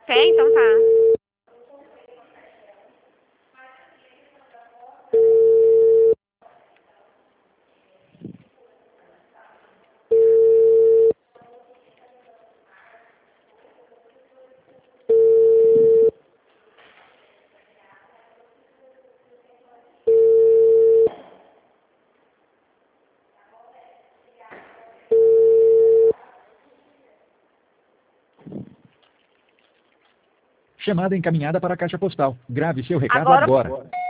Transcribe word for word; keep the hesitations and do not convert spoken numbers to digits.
Quer? Então tá. Chamada encaminhada para a caixa postal. Grave seu recado Agora agora.